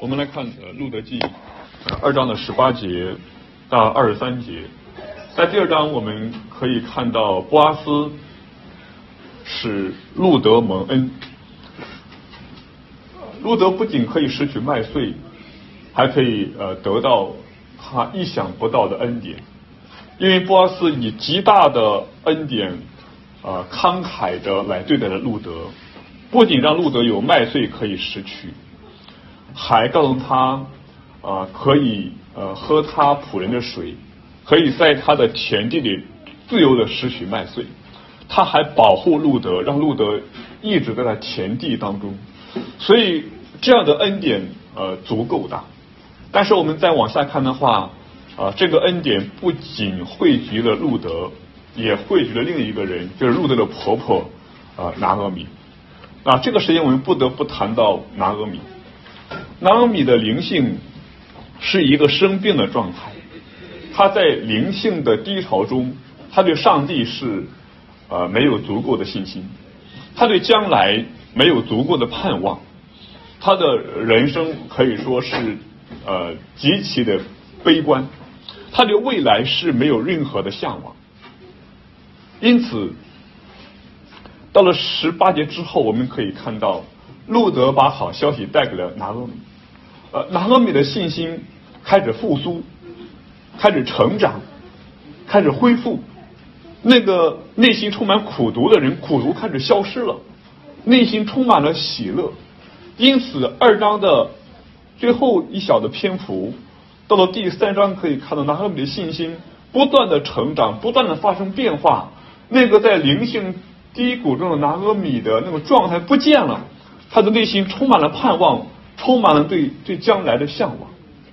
我们来看路德记2章的18节到23节。在第2章我们可以看到波阿斯使路德蒙恩。路德不仅可以拾取麦穗，还可以得到他意想不到的恩典，因为波阿斯以极大的恩典慷慨的来对待了路德，不仅让路德有麦穗可以拾取，还告诉他可以喝他仆人的水，可以在他的田地里自由的拾取麦穗。他还保护路德，让路德一直在他田地当中，所以这样的恩典足够大。但是我们再往下看的话，这个恩典不仅汇聚了路德，也汇聚了另一个人，就是路德的婆婆拿俄米。这个时间我们不得不谈到拿俄米。拿俄米的灵性是一个生病的状态，他在灵性的低潮中，他对上帝是没有足够的信心，他对将来没有足够的盼望，他的人生可以说是极其的悲观，他对未来是没有任何的向往。因此到了18节之后，我们可以看到路德把好消息带给了拿俄米，拿俄米的信心开始复苏，开始成长，开始恢复。那个内心充满苦毒的人，苦毒开始消失了，内心充满了喜乐。因此2章的最后一小的篇幅，到了第3章可以看到拿俄米的信心不断的成长，不断的发生变化。那个在灵性低谷中的拿俄米的那个状态不见了，他的内心充满了盼望，充满了对将来的向往。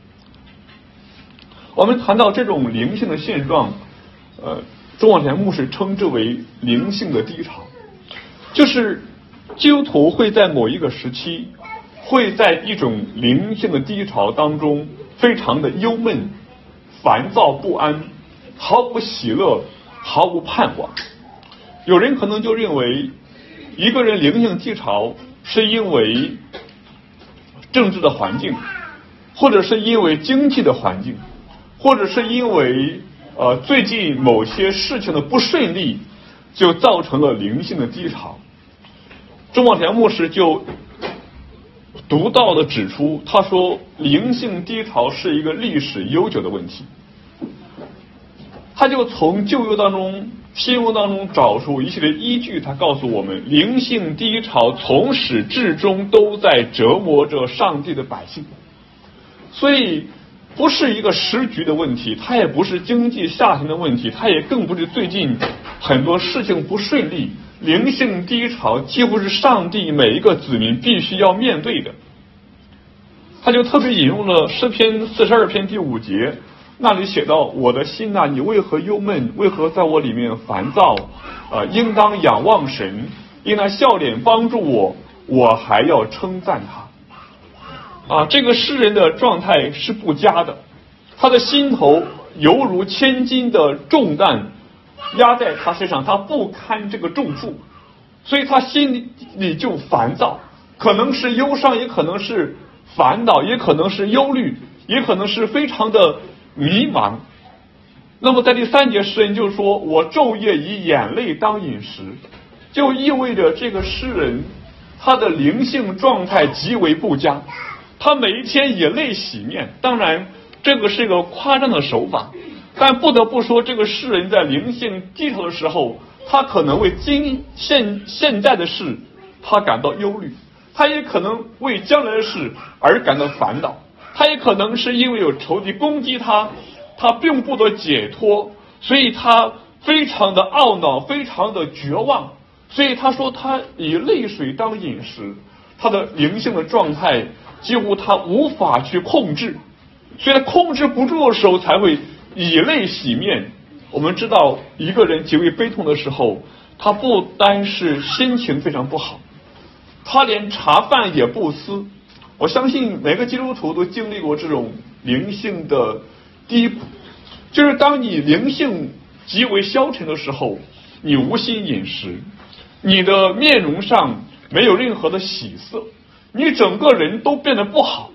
我们谈到这种灵性的现状，钟广田牧师称之为灵性的低潮，就是基督徒会在某一个时期，会在一种灵性的低潮当中非常的忧闷、烦躁不安，毫无喜乐，毫无盼望。有人可能就认为一个人灵性低潮是因为政治的环境，或者是因为经济的环境，或者是因为最近某些事情的不顺利，就造成了灵性的低潮。钟广田牧师就独到的指出，他说灵性低潮是一个历史悠久的问题。他就从旧约当中、新约当中找出一系列依据，他告诉我们，灵性低潮从始至终都在折磨着上帝的百姓。所以不是一个时局的问题，它也不是经济下行的问题，它也更不是最近很多事情不顺利。灵性低潮几乎是上帝每一个子民必须要面对的。他就特别引用了诗篇42篇第5节，那里写道：我的心啊，你为何忧闷？为何在我里面烦躁？应当仰望神，因他笑脸帮助我，我还要称赞他。这个诗人的状态是不佳的，他的心头犹如千斤的重担压在他身上，他不堪这个重负，所以他心里就烦躁，可能是忧伤，也可能是烦恼，也可能是忧虑，也可能是非常的迷茫。那么在第3节，诗人就说：我昼夜以眼泪当饮食，就意味着这个诗人他的灵性状态极为不佳，他每一天以泪洗面。当然这个是一个夸张的手法，但不得不说，这个诗人在灵性低潮的时候，他可能为现在的事他感到忧虑，他也可能为将来的事而感到烦恼，他也可能是因为有仇敌攻击他，他并不得解脱，所以他非常的懊恼，非常的绝望。所以他说他以泪水当饮食，他的灵性的状态几乎他无法去控制，所以他控制不住的时候才会以泪洗面。我们知道一个人极为悲痛的时候，他不单是心情非常不好，他连茶饭也不思。我相信每个基督徒都经历过这种灵性的低谷，就是当你灵性极为消沉的时候，你无心饮食，你的面容上没有任何的喜色，你整个人都变得不好，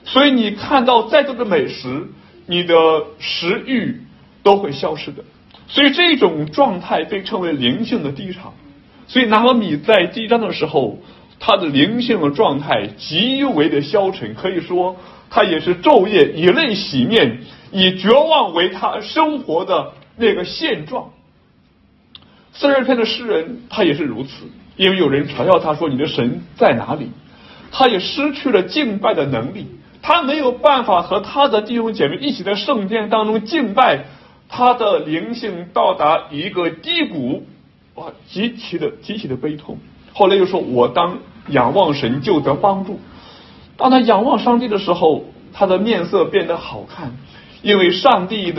所以你看到再多的美食，你的食欲都会消失的。所以这种状态被称为灵性的低潮。所以拿俄米在第一章的时候，他的灵性的状态极为的消沉，可以说他也是昼夜以泪洗面，以绝望为他生活的那个现状。42篇的诗人他也是如此，因为有人嘲笑他说，你的神在哪里？他也失去了敬拜的能力，他没有办法和他的弟兄姐妹一起在圣殿当中敬拜，他的灵性到达一个低谷，哇，极其的悲痛。后来又说，我当仰望神就得帮助。当他仰望上帝的时候，他的面色变得好看，因为上帝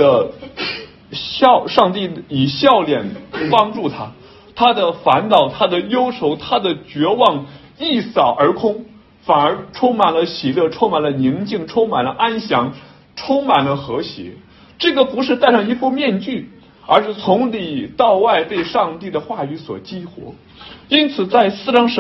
以笑脸帮助他，他的烦恼、他的忧愁、他的绝望一扫而空，反而充满了喜乐，充满了宁静，充满了安详，充满了和谐。这个不是戴上一副面具，而是从里到外被上帝的话语所激活。因此在2章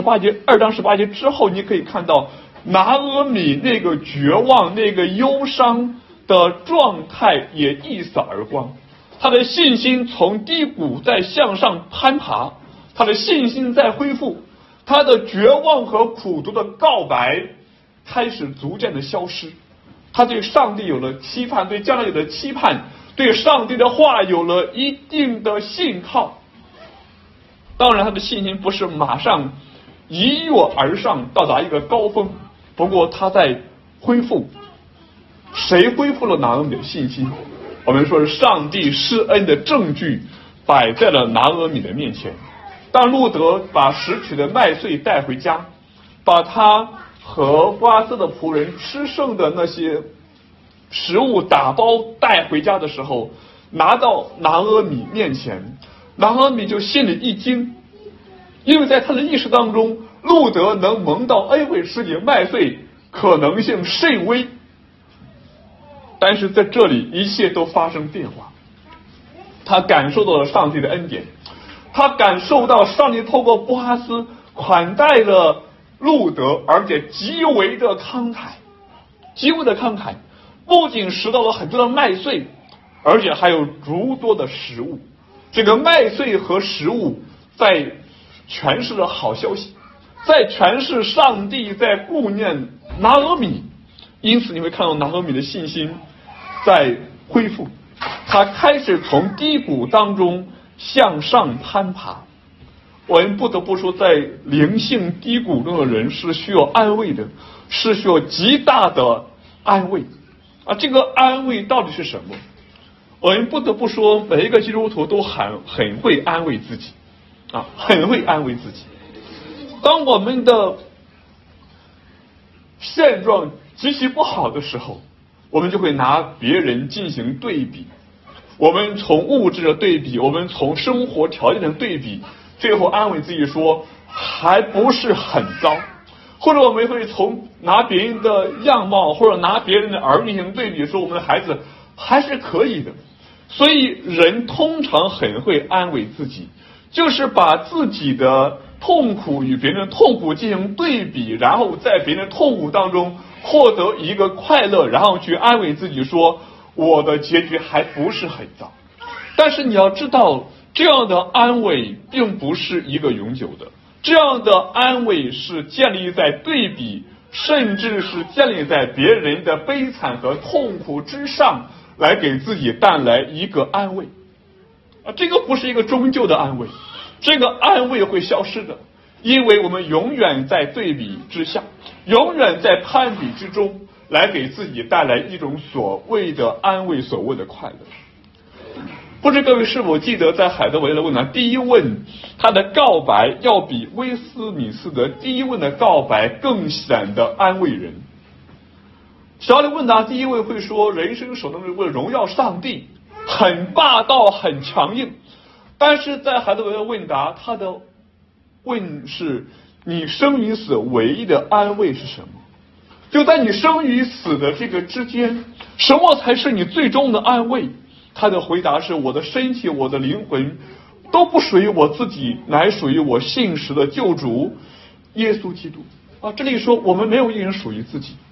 18节之后，你可以看到拿俄米那个绝望、那个忧伤的状态也一扫而光，他的信心从低谷在向上攀爬，他的信心在恢复，他的绝望和苦读的告白开始逐渐的消失，他对上帝有了期盼，对将来有了期盼，对上帝的话有了一定的信靠。当然他的信心不是马上一跃而上到达一个高峰，不过他在恢复。谁恢复了拿俄米的信心？我们说是上帝施恩的证据摆在了拿俄米的面前。当路德把拾取的麦穗带回家，把他和波阿斯的仆人吃剩的那些食物打包带回家的时候，拿到拿俄米面前，拿俄米就心里一惊，因为在他的意识当中，路德能蒙到恩惠吃点麦穗可能性甚微。但是在这里一切都发生变化，他感受到了上帝的恩典，他感受到上帝透过波阿斯款待了路德，而且极为的慷慨，不仅拾到了很多的麦穗，而且还有诸多的食物。这个麦穗和食物在诠释了好消息，在诠释上帝在顾念拿俄米。因此你会看到拿俄米的信心在恢复，他开始从低谷当中向上攀爬。我们不得不说，在灵性低谷中的人是需要安慰的，是需要极大的安慰啊！这个安慰到底是什么？我们不得不说，每一个基督徒都很会安慰自己啊，很会安慰自己。当我们的现状极其不好的时候，我们就会拿别人进行对比，我们从物质的对比，我们从生活条件的对比，最后安慰自己说还不是很糟。或者我们会从拿别人的样貌，或者拿别人的儿女进行对比，说我们的孩子还是可以的。所以人通常很会安慰自己，就是把自己的痛苦与别人的痛苦进行对比，然后在别人的痛苦当中获得一个快乐，然后去安慰自己说我的结局还不是很糟。但是你要知道，这样的安慰并不是一个永久的，这样的安慰是建立在对比，甚至是建立在别人的悲惨和痛苦之上，来给自己带来一个安慰啊，这个不是一个终究的安慰，这个安慰会消失的，因为我们永远在对比之下，永远在攀比之中，来给自己带来一种所谓的安慰，所谓的快乐。不知各位是否记得，在海德维勒问答第一问，他的告白要比威斯敏斯特第一问的告白更显得安慰人。小李问答第一位会说，人生首能是为了荣耀上帝，很霸道，很强硬。但是在海德维勒问答，他的问是你生与死唯一的安慰是什么？就在你生与死的这个之间，什么才是你最终的安慰？他的回答是，我的身体，我的灵魂都不属于我自己，乃属于我信实的救主耶稣基督啊！这里说我们没有一人属于自己，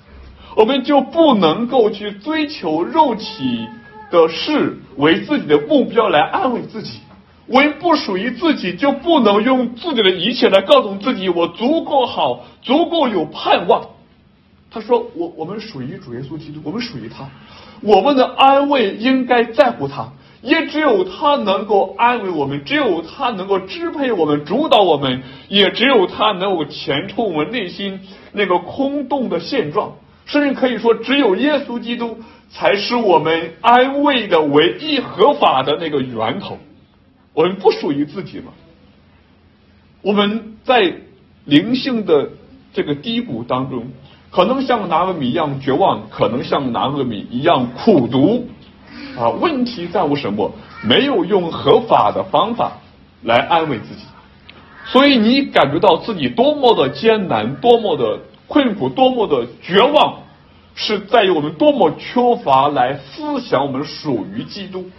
我们就不能够去追求肉体的事为自己的目标来安慰自己。我们不属于自己，就不能用自己的一切来告诉自己我足够好，足够有盼望。他说我们属于主耶稣基督，我们属于他，我们的安慰应该在乎他，也只有他能够安慰我们，只有他能够支配我们，主导我们，也只有他能够填充我们内心那个空洞的现状。甚至可以说，只有耶稣基督才是我们安慰的唯一合法的那个源头。我们不属于自己嘛，我们在灵性的这个低谷当中，可能像拿俄米一样绝望，可能像拿俄米一样苦读啊。问题在乎什么？没有用合法的方法来安慰自己，所以你感觉到自己多么的艰难，多么的困苦，多么的绝望，是在于我们多么缺乏来思想我们属于基督，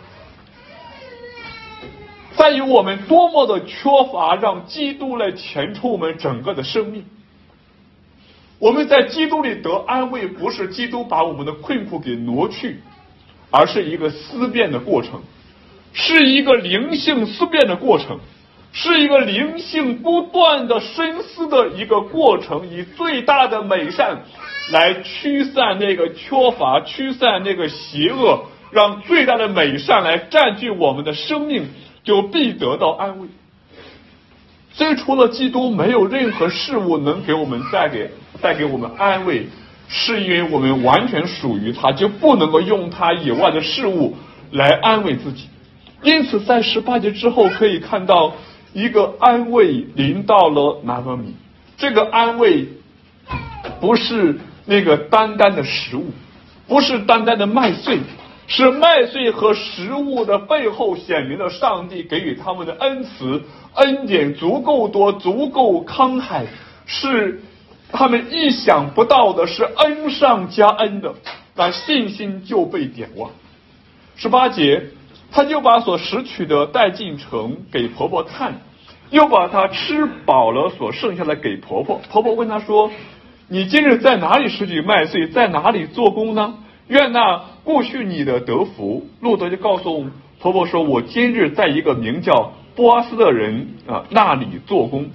在于我们多么的缺乏让基督来填充我们整个的生命。我们在基督里得安慰，不是基督把我们的困苦给挪去，而是一个思辨的过程，是一个灵性思辨的过程，是一个灵性不断的深思的一个过程，以最大的美善来驱散那个缺乏，驱散那个邪恶，让最大的美善来占据我们的生命，就必得到安慰。所以除了基督，没有任何事物能给我们带给我们安慰，是因为我们完全属于他，就不能够用他以外的事物来安慰自己。因此在18节之后可以看到一个安慰临到了拿俄米。这个安慰不是那个单单的食物，不是单单的麦穗，是麦穗和食物的背后显明了上帝给予他们的恩慈恩典足够多，足够慷慨，是他们意想不到的，是恩上加恩的，那信心就被点旺。18节，他就把所拾取的带进城给婆婆看，又把她吃饱了所剩下的给婆婆。婆婆问她说，你今日在哪里拾取麦穗，在哪里做工呢？愿那顾恤你的得福。路德就告诉婆婆说，我今日在一个名叫波阿斯的人那里做工。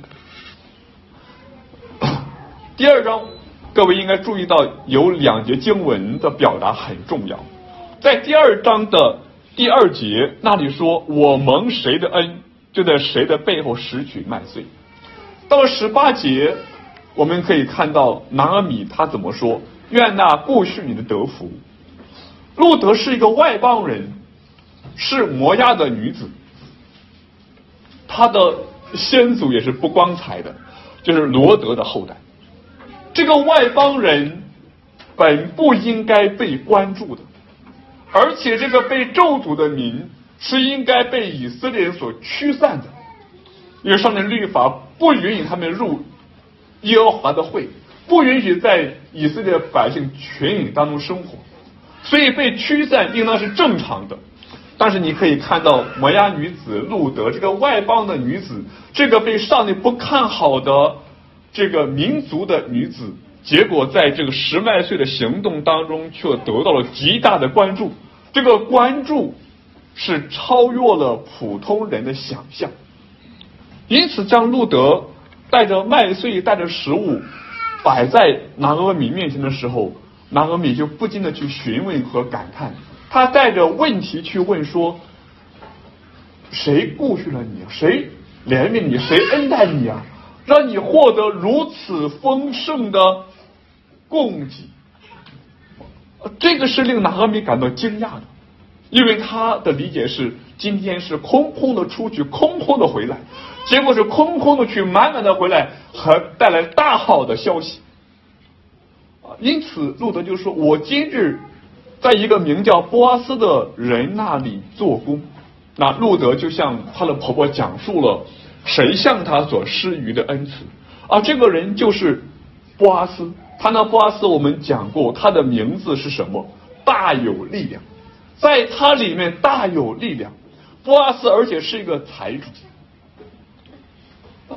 第二章各位应该注意到有2节经文的表达很重要。在第2章的第2节那里说，我蒙谁的恩，就在谁的背后拾取麦穗。到了18节我们可以看到拿俄米他怎么说，愿那顾恤你的得福。路德是一个外邦人，是摩押的女子，她的先祖也是不光彩的，就是罗德的后代。这个外邦人本不应该被关注的，而且这个被咒诅的民是应该被以色列人所驱散的，因为上面律法不允许他们入耶和华的会，不允许在以色列百姓群饮当中生活，所以被驱散应当是正常的。但是你可以看到摩押女子路德这个外邦的女子，这个被上帝不看好的这个民族的女子，结果在这个拾麦穗的行动当中却得到了极大的关注，这个关注是超越了普通人的想象。因此当路德带着麦穗带着食物摆在拿俄米面前的时候，拿俄米就不禁的去询问和感叹，他带着问题去问说，谁顾恤了你啊？谁怜悯你？谁恩待你啊？让你获得如此丰盛的供给。这个是令拿俄米感到惊讶的，因为他的理解是今天是空空的出去，空空的回来，结果是空空的去，满满的回来，还带来大好的消息。因此路德就说，我今日在一个名叫波阿斯的人那里做工。那路德就向他的婆婆讲述了谁向他所施予的恩慈这个人就是波阿斯。他那波阿斯我们讲过，他的名字是什么？大有力量，在他里面大有力量。波阿斯而且是一个财主，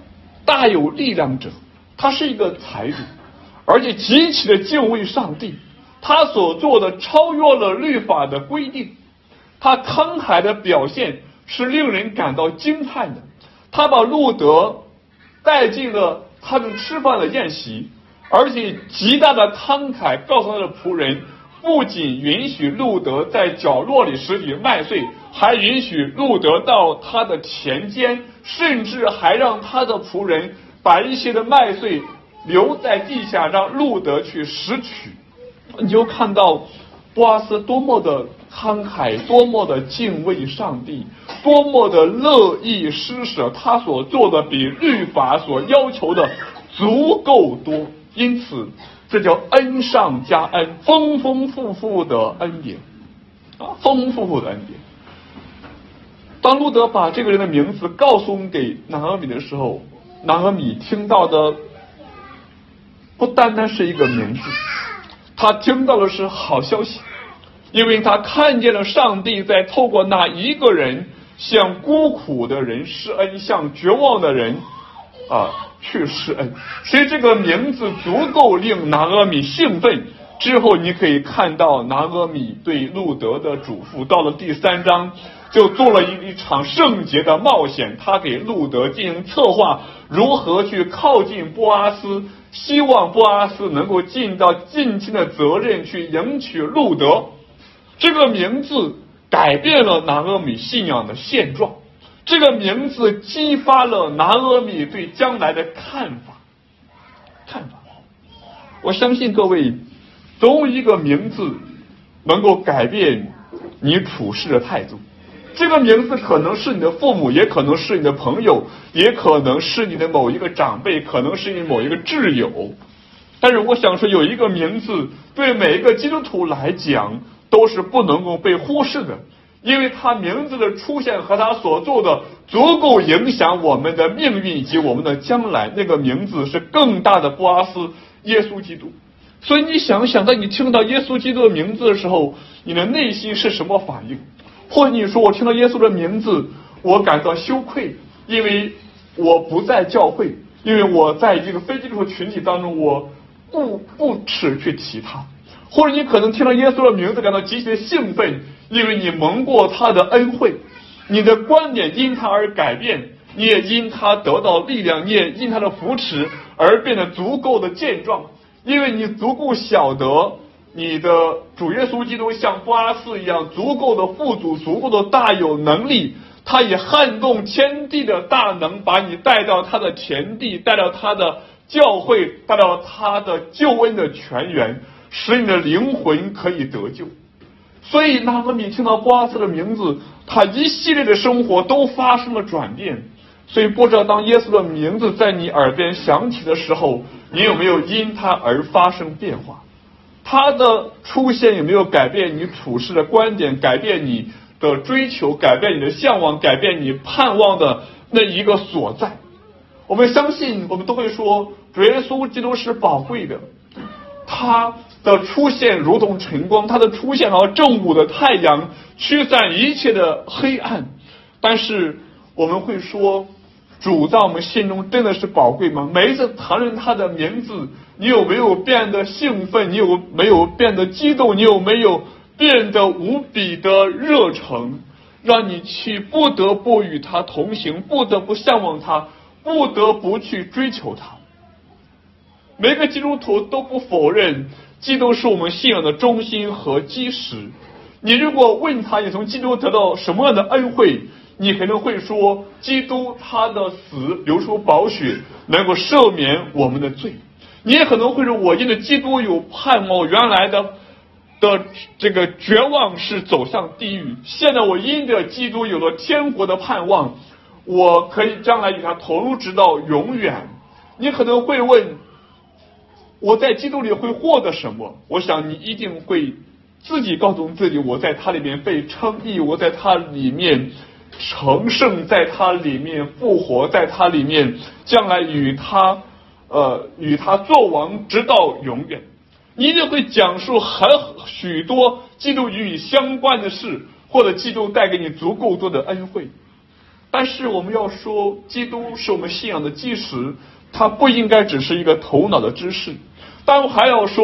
大有力量者，他是一个财主，而且极其的敬畏上帝， 他所做的超越了律法的规定，他慷慨的表现是令人感到惊叹的。他把路德带进了他们吃饭的宴席，而且极大的慷慨告诉他的仆人，不仅允许路德在角落里拾取麦穗，还允许路德到他的田间，甚至还让他的仆人把一些的麦穗留在地下，让路德去拾取。你就看到波阿斯多么的慷慨，多么的敬畏上帝，多么的乐意施舍，他所做的比律法所要求的足够多。因此这叫恩上加恩，丰丰富富的恩典啊，丰丰富富的恩典。当路德把这个人的名字告诉给拿俄米的时候，拿俄米听到的不单单是一个名字，他听到的是好消息，因为他看见了上帝在透过那一个人向孤苦的人施恩，向绝望的人去施恩。所以这个名字足够令拿俄米兴奋。之后你可以看到拿俄米对路德的嘱咐，到了第3章就做了一场圣洁的冒险，他给路德进行策划如何去靠近波阿斯，希望波阿斯能够尽到近亲的责任去迎娶路德。这个名字改变了拿俄米信仰的现状，这个名字激发了拿俄米对将来的看法。我相信各位，总有一个名字能够改变你处事的态度。这个名字可能是你的父母，也可能是你的朋友，也可能是你的某一个长辈，可能是你某一个挚友。但是我想说，有一个名字对每一个基督徒来讲都是不能够被忽视的，因为他名字的出现和他所做的足够影响我们的命运以及我们的将来。那个名字是更大的波阿斯，耶稣基督。所以你想想，当你听到耶稣基督的名字的时候，你的内心是什么反应？或者你说，我听到耶稣的名字我感到羞愧，因为我不在教会，因为我在这个非基督徒群体当中，我不耻去提他。或者你可能听到耶稣的名字感到极其的兴奋，因为你蒙过他的恩惠，你的观点因他而改变，你也因他得到力量，你也因他的扶持而变得足够的健壮，因为你足够晓得你的主耶稣基督像波阿斯一样足够的富足，足够的大有能力，他以撼动天地的大能把你带到他的田地，带到他的教会，带到他的救恩的泉源，使你的灵魂可以得救。所以拿俄米听到波阿斯的名字，他一系列的生活都发生了转变。所以不知道当耶稣的名字在你耳边响起的时候，你有没有因他而发生变化？他的出现有没有改变你处事的观点，改变你的追求，改变你的向往，改变你盼望的那一个所在？我们相信，我们都会说主耶稣基督是宝贵的，他的出现如同晨光，他的出现好像正午的太阳，驱散一切的黑暗。但是我们会说，主在我们心中真的是宝贵吗？每一次谈论他的名字，你有没有变得兴奋？你有没有变得激动？你有没有变得无比的热诚，让你去不得不与他同行，不得不向往他，不得不去追求他？每个基督徒都不否认基督是我们信仰的中心和基石。你如果问他你从基督得到什么样的恩惠，你可能会说，基督他的死流出宝血能够赦免我们的罪。你也可能会说，我因着基督有盼望，原来的这个绝望是走向地狱，现在我因着基督有了天国的盼望，我可以将来与他投入直到永远。你可能会问，我在基督里会获得什么？我想你一定会自己告诉自己，我在他里面被称义，我在他里面成圣，在他里面复活，在他里面将来与他作王直到永远。你一定会讲述许多基督与你相关的事，或者基督带给你足够多的恩惠。但是我们要说，基督是我们信仰的基石，它不应该只是一个头脑的知识。但我还要说，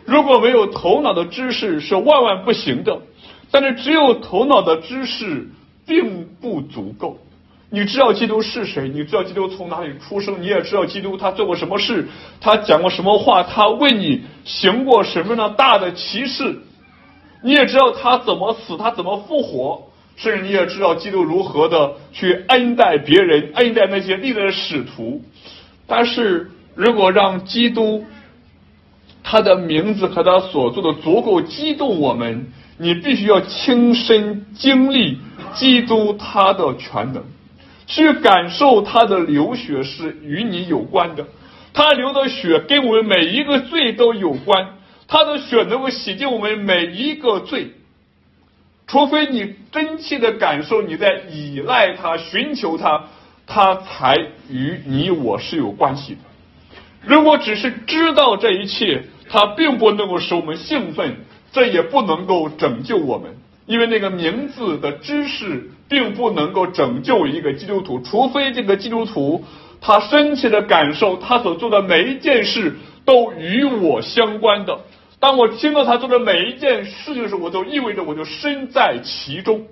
如果没有头脑的知识是万万不行的，但是只有头脑的知识并不足够。你知道基督是谁，你知道基督从哪里出生，你也知道基督他做过什么事，他讲过什么话，他为你行过什么样的大的奇事，你也知道他怎么死，他怎么复活，甚至你也知道基督如何的去恩待别人，恩待那些历代的使徒。但是如果让基督他的名字和他所做的足够激动我们，你必须要亲身经历基督他的全能，去感受他的流血是与你有关的，他流的血跟我们每一个罪都有关，他的血能够洗净我们每一个罪。除非你真切的感受你在依赖他，寻求他，他才与你我是有关系的。如果只是知道这一切，他并不能够使我们兴奋，这也不能够拯救我们，因为那个名字的知识并不能够拯救一个基督徒，除非这个基督徒他深切的感受他所做的每一件事都与我相关的。当我听到他做的每一件事情的时候，我都意味着我就身在其中。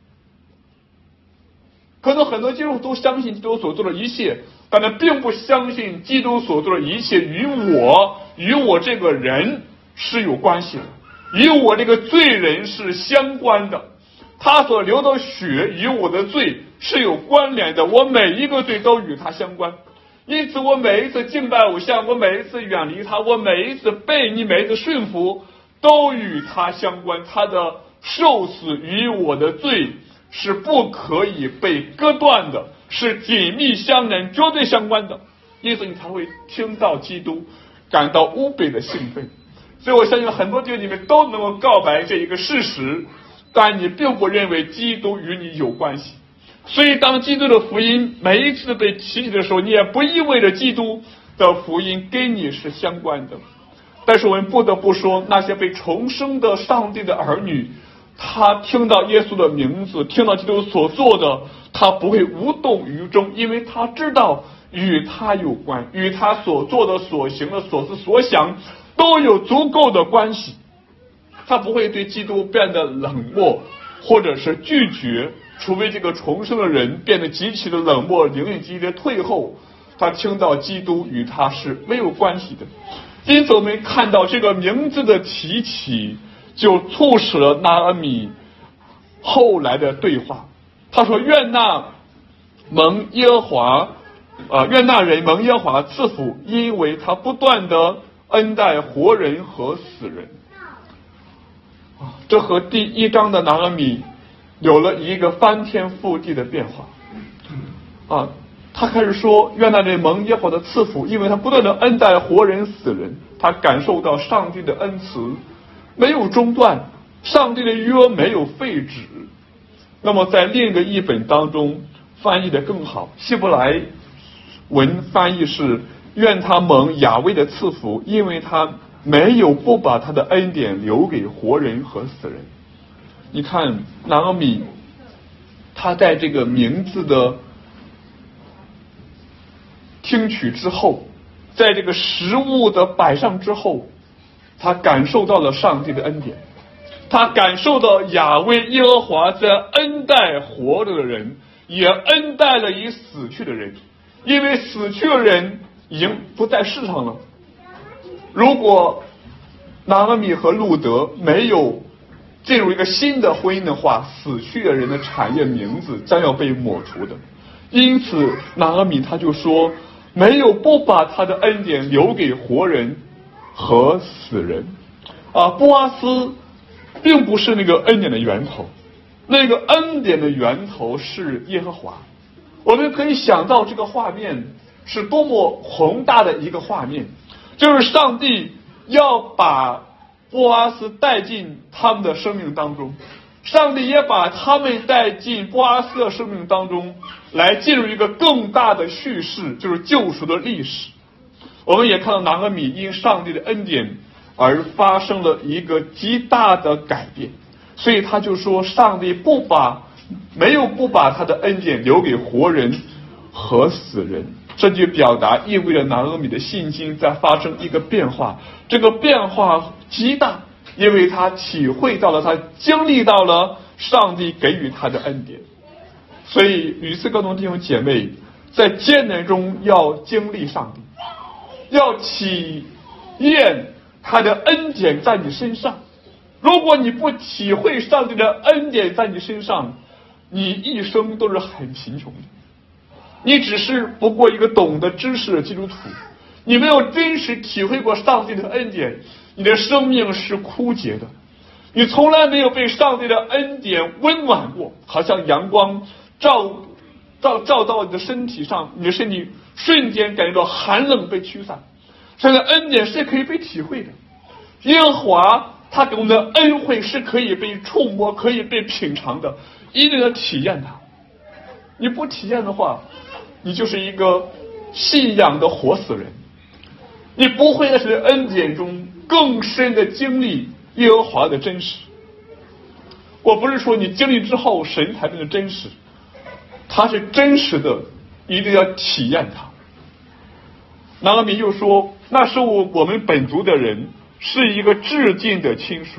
可能很多基督徒都相信基督所做的一切，但他并不相信基督所做的一切与我这个人是有关系的，与我这个罪人是相关的。他所流的血与我的罪是有关联的，我每一个罪都与他相关。因此我每一次敬拜偶像，我每一次远离他，我每一次背逆，每一次顺服，都与他相关。他的受死与我的罪是不可以被割断的，是紧密相连，绝对相关的。因此你才会听到基督感到无比的兴奋。所以我相信很多弟兄姊妹都能够告白这一个事实，但你并不认为基督与你有关系。所以当基督的福音每一次被提起的时候，你也不意味着基督的福音跟你是相关的。但是我们不得不说，那些被重生的上帝的儿女，他听到耶稣的名字，听到基督所做的，他不会无动于衷，因为他知道与他有关，与他所做的所行的所思所想都有足够的关系。他不会对基督变得冷漠或者是拒绝，除非这个重生的人变得极其的冷漠，灵性极其的退后，他听到基督与他是没有关系的。因此我们看到这个名字的提起，就促使了拿俄米后来的对话。他说：愿那蒙耶和华愿那人蒙耶和华赐福，因为他不断的恩待活人和死人。这和第一章的拿俄米有了一个翻天覆地的变化。他开始说：愿那人蒙耶和华的赐福，因为他不断的恩待活人死人。他感受到上帝的恩慈没有中断，上帝的约没有废止。那么在另一个译本当中翻译的更好，希伯来文翻译是：愿他蒙雅威的赐福，因为他没有不把他的恩典留给活人和死人。你看拿俄米，他在这个名字的听取之后，在这个食物的摆上之后，他感受到了上帝的恩典，他感受到雅威耶和华在恩待活着的人，也恩待了已死去的人，因为死去的人已经不在世上了。如果拿俄米和路德没有进入一个新的婚姻的话，死去的人的产业名字将要被抹除的。因此拿俄米他就说，没有不把他的恩典留给活人和死人。波阿斯并不是那个恩典的源头，那个恩典的源头是耶和华。我们可以想到这个画面是多么宏大的一个画面，就是上帝要把波阿斯带进他们的生命当中，上帝也把他们带进波阿斯的生命当中，来进入一个更大的叙事，就是救赎的历史。我们也看到拿俄米因上帝的恩典而发生了一个极大的改变，所以他就说，上帝没有不把他的恩典留给活人和死人。 这句表达意味着拿俄米的信心在发生一个变化，这个变化极大，因为他体会到了，他经历到了上帝给予他的恩典。所以屡次告诉弟兄姐妹，在艰难中要经历上帝，要体验他的恩典在你身上。如果你不体会上帝的恩典在你身上，你一生都是很贫穷的。你只是不过一个懂得知识的基督徒，你没有真实体会过上帝的恩典，你的生命是枯竭的。你从来没有被上帝的恩典温暖过，好像阳光照到你的身体上，你的身体瞬间感觉到寒冷被驱散。这个恩典是可以被体会的，耶和华他给我们的恩惠是可以被触摸，可以被品尝的，一定要体验它。你不体验的话，你就是一个信仰的活死人，你不会在这个恩典中更深的经历耶和华的真实。我不是说你经历之后神才变得真实，它是真实的，一定要体验它。拿俄米又说，那是我们本族的人，是一个至近的亲属。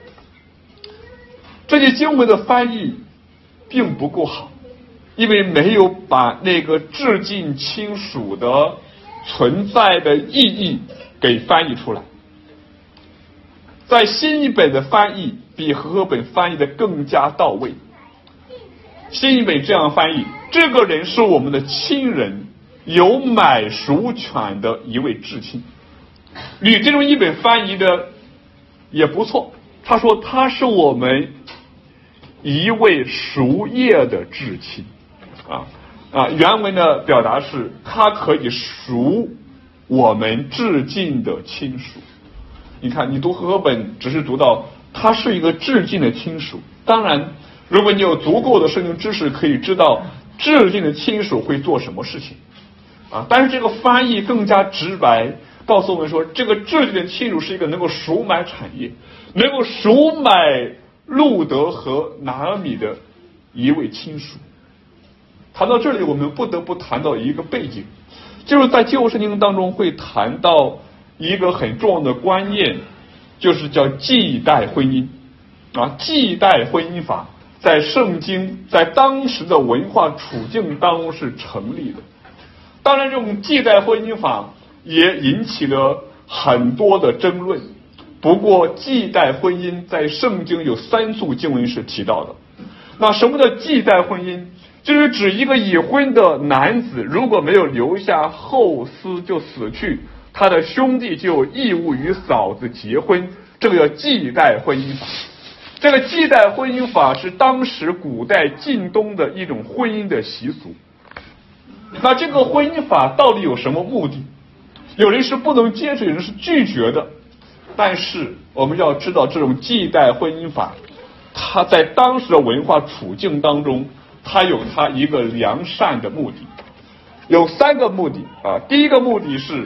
这句经文的翻译并不够好，因为没有把那个至近亲属的存在的意义给翻译出来。在新译本的翻译比和合本翻译的更加到位。新译本这样翻译，这个人是我们的亲人，有买赎权的一位至亲。吕这种译本翻译的也不错，他说他是我们一位赎业的至亲。原文的表达是他可以赎我们至近的亲属。你看，你读和合本只是读到他是一个至近的亲属，当然如果你有足够的圣经知识，可以知道至近的亲属会做什么事情但是这个翻译更加直白，告诉我们说这个至近的亲属是一个能够赎买产业，能够赎买路德和拿俄米的一位亲属。谈到这里，我们不得不谈到一个背景，就是在旧圣经当中会谈到一个很重要的观念，就是叫继代婚姻继代婚姻法在圣经在当时的文化处境当中是成立的。当然这种继代婚姻法也引起了很多的争论，不过继代婚姻在圣经有3处经文是提到的。那什么叫继代婚姻？就是指一个已婚的男子如果没有留下后嗣就死去，他的兄弟就有义务与嫂子结婚，这个叫继代婚姻法。这个继代婚姻法是当时古代近东的一种婚姻的习俗。那这个婚姻法到底有什么目的？有人是不能接受，有人是拒绝的。但是我们要知道，这种继代婚姻法它在当时的文化处境当中，它有它一个良善的目的，有3个目的第一个目的是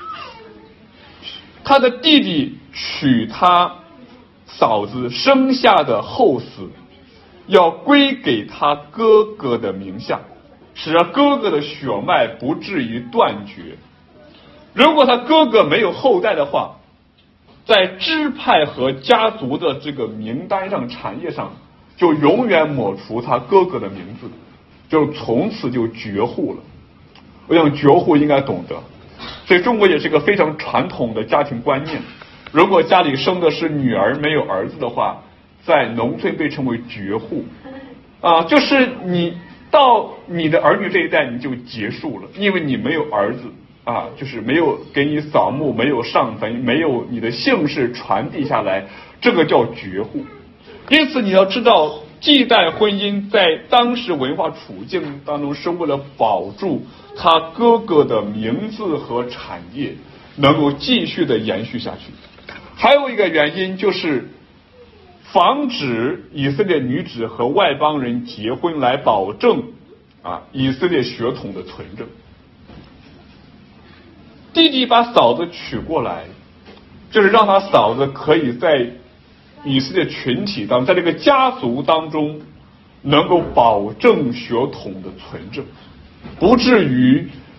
他的弟弟娶他嫂子生下的后嗣要归给他哥哥的名下，使得哥哥的血脉不至于断绝。如果他哥哥没有后代的话，在支派和家族的这个名单上产业上就永远抹除他哥哥的名字，就从此就绝户了。我想绝户应该懂得，所以中国也是一个非常传统的家庭观念，如果家里生的是女儿没有儿子的话，在农村被称为绝户就是你到你的儿女这一代你就结束了，因为你没有儿子就是没有给你扫墓，没有上坟，没有你的姓氏传递下来，这个叫绝户。因此你要知道，继代婚姻在当时文化处境当中是为了保住他哥哥的名字和产业能够继续的延续下去。还有一个原因就是防止以色列女子和外邦人结婚，来保证以色列血统的存正。弟弟把嫂子娶过来，就是让他嫂子可以在以色列群体当中，在这个家族当中能够保证血统的存正，不至于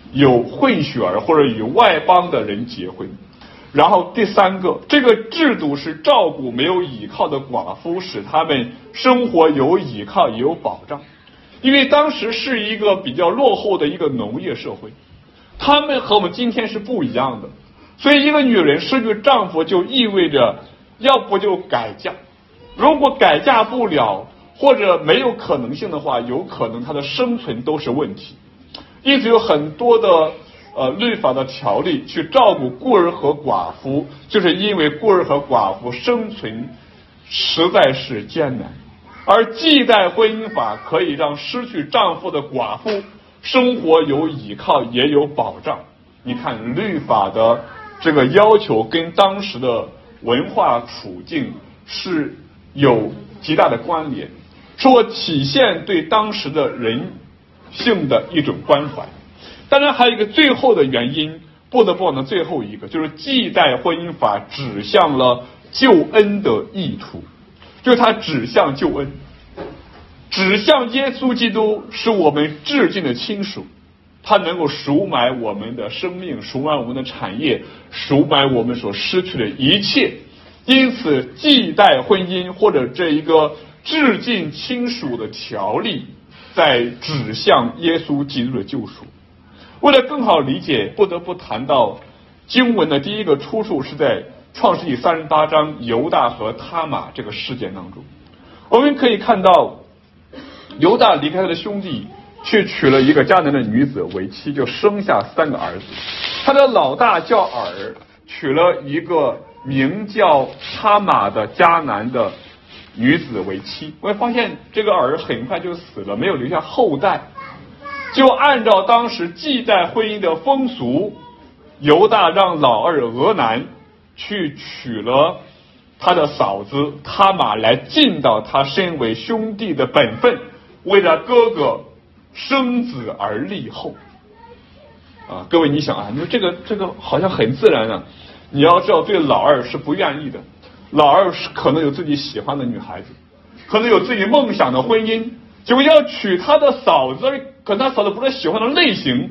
有混血儿或者与外邦的人结婚。然后第三个，这个制度是照顾没有依靠的寡妇，使他们生活有依靠也有保障。因为当时是一个比较落后的一个农业社会，他们和我们今天是不一样的，所以一个女人失去丈夫就意味着要不就改嫁，如果改嫁不了或者没有可能性的话，有可能她的生存都是问题。因此有很多的律法的条例去照顾孤儿和寡妇，就是因为孤儿和寡妇生存实在是艰难，而继代婚姻法可以让失去丈夫的寡妇生活有依靠也有保障。你看律法的这个要求跟当时的文化处境是有极大的关联，说体现对当时的人性的一种关怀。当然还有一个最后的原因，不得不往的最后一个，就是继代婚姻法指向了救恩的意图，就是它指向救恩，指向耶稣基督是我们至亲的亲属，他能够赎买我们的生命，赎买我们的产业，赎买我们所失去的一切。因此继代婚姻或者这一个至近亲属的条例在指向耶稣基督的救赎。为了更好理解，不得不谈到经文的第一个出处是在创世纪38章犹大和他玛这个事件当中。我们可以看到犹大离开他的兄弟，去娶了一个迦南的女子为妻，就生下3个儿子。他的老大叫尔，娶了一个名叫他玛的迦南的女子为妻。我发现这个尔很快就死了，没有留下后代。就按照当时继代婚姻的风俗，犹大让老二俄南去娶了他的嫂子他玛，来尽到他身为兄弟的本分，为了哥哥生子而立后。各位你想啊，你说这个好像很自然啊。你要知道，对老二是不愿意的，老二是可能有自己喜欢的女孩子，可能有自己梦想的婚姻，结果要娶他的嫂子，可能他嫂子不是喜欢的类型，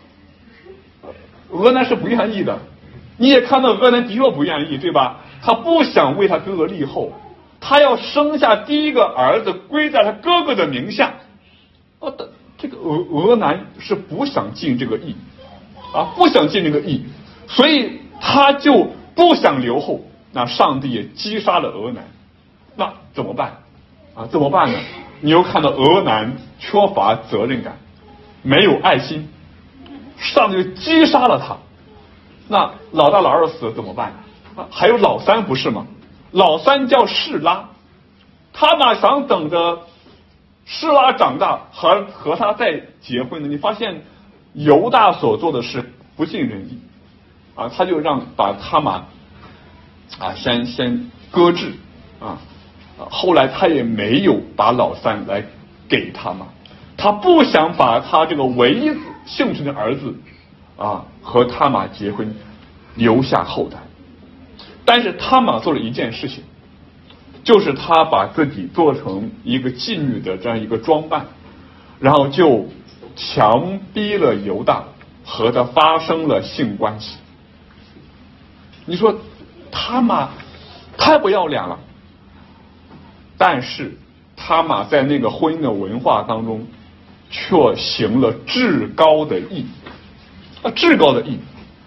俄南是不愿意的。你也看到俄南的确不愿意，对吧？他不想为他哥哥立后，他要生下第一个儿子归在他哥哥的名下。这个俄南是不想尽这个义不想尽这个义，所以他就不想留后。那上帝也击杀了俄南，那怎么办怎么办呢？你又看到俄南缺乏责任感，没有爱心，上帝就击杀了他。那老大老二死了怎么办？还有老三不是吗？老三叫示拉，他哪想等着示拉长大和他再结婚呢？你发现犹大所做的是不尽人意他就把他玛先搁置后来他也没有把老三来给他玛，他不想把他这个唯一幸存的儿子和他玛结婚，留下后代。但是他玛做了一件事情，就是他把自己做成一个妓女的这样一个装扮，然后就强逼了犹大和他发生了性关系。你说他玛太不要脸了，但是他玛在那个婚姻的文化当中却行了至高的义至高的义。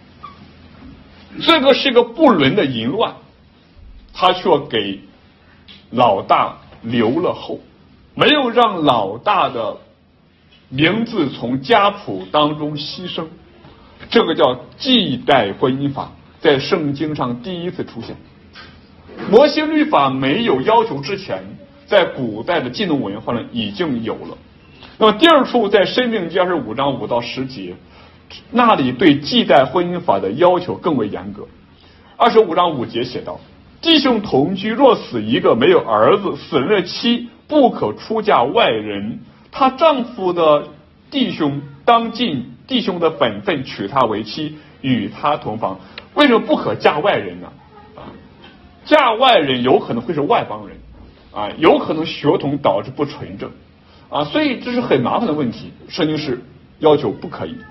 这个是个不伦的淫乱，他却给老大留了后，没有让老大的名字从家谱当中牺牲。这个叫继代婚姻法，在圣经上第一次出现。摩西律法没有要求之前，在古代的禁农文化呢已经有了。那么第二处在申命记25章5到10节，那里对继代婚姻法的要求更为严格。25章5节写道：弟兄同居，若死一个没有儿子，死人的妻不可出嫁外人，她丈夫的弟兄当尽弟兄的本分，娶她为妻，与她同房。为什么不可嫁外人呢？嫁外人有可能会是外邦人有可能血统导致不纯正所以这是很麻烦的问题。圣经是要求不可以。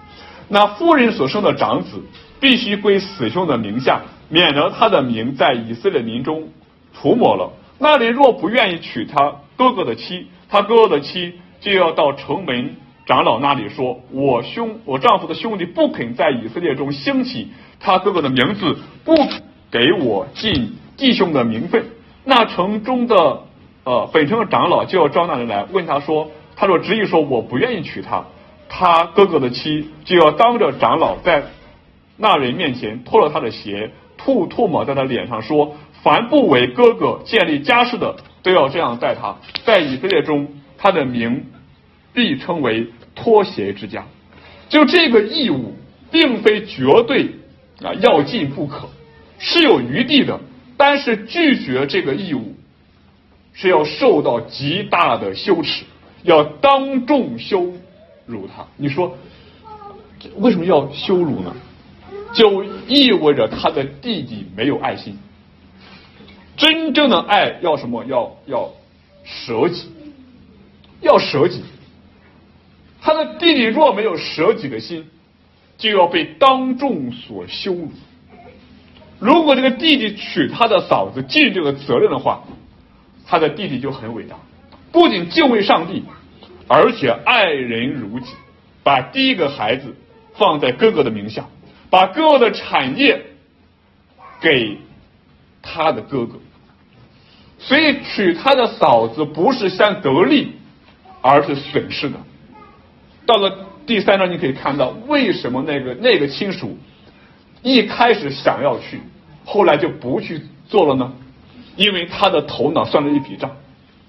那妇人所生的长子必须归死兄的名下，免得他的名在以色列民中涂抹了。那人若不愿意娶他哥哥的妻，他哥哥的妻就要到城门长老那里说，我丈夫的兄弟不肯在以色列中兴起他哥哥的名字，不给我尽弟兄的名分。那城中的本城的长老就要招那人来问他说，他若执意说我不愿意娶他哥哥的妻，就要当着长老在那人面前脱了他的鞋，吐沫在他脸上，说，凡不为哥哥建立家室的，都要这样待他。在以色列中，他的名必称为脱鞋之家。就这个义务并非绝对要尽不可，是有余地的，但是拒绝这个义务是要受到极大的羞耻，要当众羞辱他。你说为什么要羞辱呢？就意味着他的弟弟没有爱心。真正的爱要什么？要舍己，要舍己。他的弟弟若没有舍己的心，就要被当众所羞辱。如果这个弟弟娶他的嫂子尽这个责任的话，他的弟弟就很伟大，不仅敬畏上帝，而且爱人如己，把第一个孩子放在哥哥的名下，把哥哥的产业给他的哥哥。所以娶他的嫂子不是相得利，而是损失的。到了第3章，你可以看到为什么那个亲属一开始想要去，后来就不去做了呢？因为他的头脑算了一笔账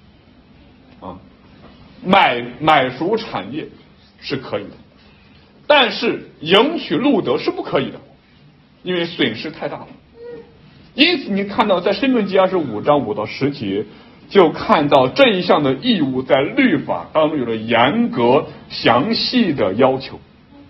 买赎产业是可以的，但是迎娶路德是不可以的，因为损失太大了。因此你看到在申命记25章5到10节，就看到这一项的义务在律法当中有了严格详细的要求。